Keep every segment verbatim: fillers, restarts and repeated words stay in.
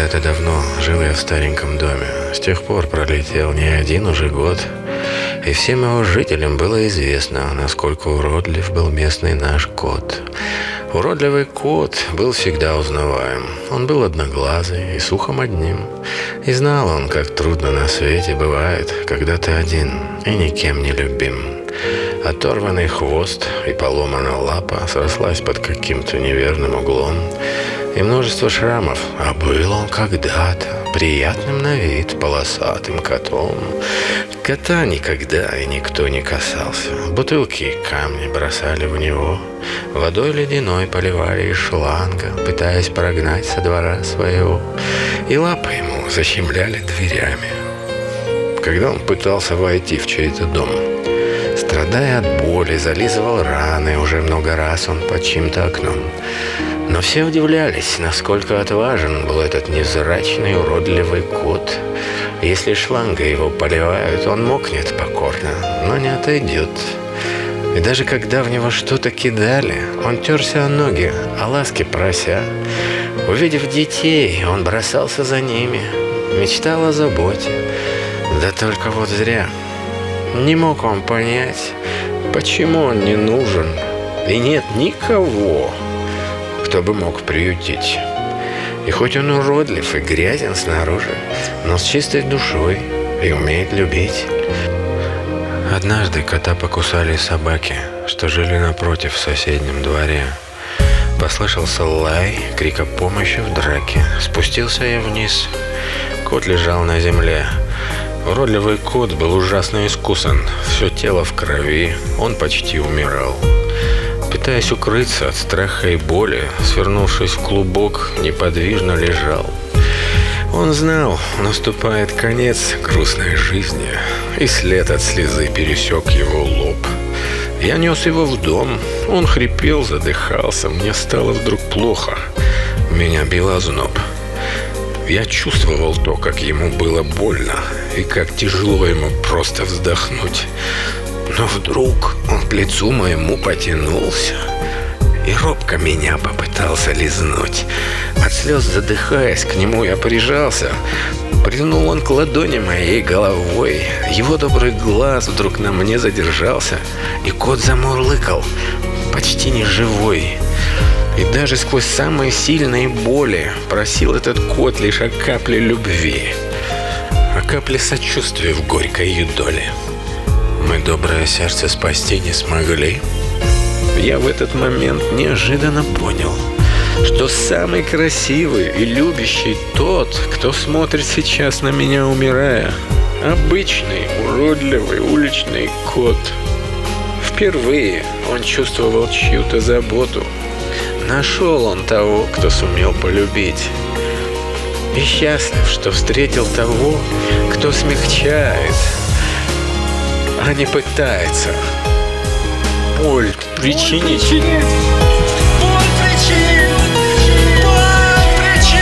когда-то давно жил я в стареньком доме. С тех пор пролетел не один уже год, и всем его жителям было известно, насколько уродлив был местный наш кот. Уродливый кот был всегда узнаваем. Он был одноглазый и с ухом одним. И знал он, как трудно на свете бывает, когда ты один и никем не любим. Оторванный хвост и поломанная лапа срослась под каким-то неверным углом, и множество шрамов, а был он когда-то приятным на вид полосатым котом. Кота никогда и никто не касался. Бутылки и камни бросали в него, водой ледяной поливали из шланга, пытаясь прогнать со двора своего, и лапы ему защемляли дверями, когда он пытался войти в чей-то дом. Страдая от боли, зализывал раны уже много раз он под чьим-то окном. Но все удивлялись, насколько отважен был этот невзрачный, уродливый кот. Если шлангой его поливают, он мокнет покорно, но не отойдет. И даже когда в него что-то кидали, он терся о ноги, о ласке прося. Увидев детей, он бросался за ними, мечтал о заботе. Да только вот зря. Не мог он понять, почему он не нужен, и нет никого, кто бы мог приютить. И хоть он уродлив и грязен снаружи, но с чистой душой и умеет любить. Однажды кота покусали собаки, что жили напротив в соседнем дворе. Послышался лай, крик о помощи в драке. Спустился я вниз. Кот лежал на земле. Уродливый кот был ужасно искусан, все тело в крови, он почти умирал. Пытаясь укрыться от страха и боли, свернувшись в клубок, неподвижно лежал. Он знал, наступает конец грустной жизни, и след от слезы пересек его лоб. Я нес его в дом, он хрипел, задыхался, мне стало вдруг плохо, меня бил озноб. Я чувствовал то, как ему было больно, и как тяжело ему просто вздохнуть. Но вдруг он к лицу моему потянулся и робко меня попытался лизнуть. От слез задыхаясь, к нему я прижался. Прильнул он к ладони моей головой. Его добрый глаз вдруг на мне задержался, и кот замурлыкал, почти неживой. И даже сквозь самые сильные боли просил этот кот лишь о капле любви, о капле сочувствия в горькой ее доле. Мы доброе сердце спасти не смогли. Я в этот момент неожиданно понял, что самый красивый и любящий тот, кто смотрит сейчас на меня, умирая. Обычный, уродливый уличный кот. Впервые он чувствовал чью-то заботу. Нашел он того, кто сумел полюбить. И счастлив, что встретил того, кто смягчает, а не пытается боль причинить. Боль причинить. Боль причинить.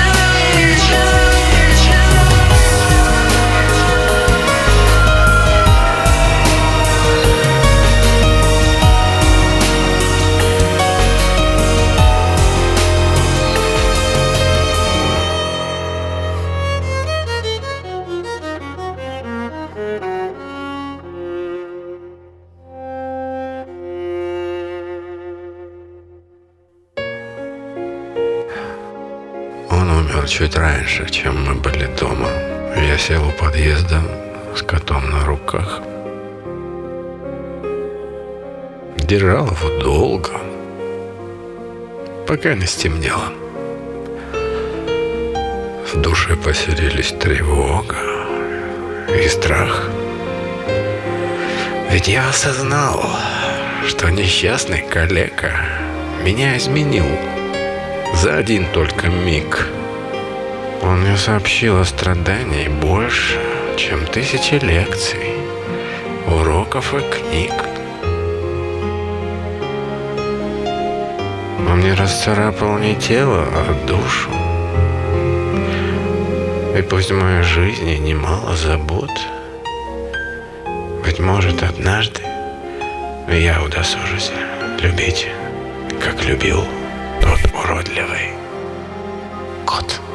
Он умер чуть раньше, чем мы были дома. Я сел у подъезда с котом на руках. Держал его долго, пока не стемнело. В душе поселились тревога и страх. Ведь я осознал, что несчастный калека меня изменил за один только миг. Он мне сообщил о страдании больше, чем тысячи лекций, уроков и книг. Он мне расцарапал не тело, а душу. И пусть в моей жизни немало забот, быть может, однажды я удосужусь любить, как любил тот уродливый кот.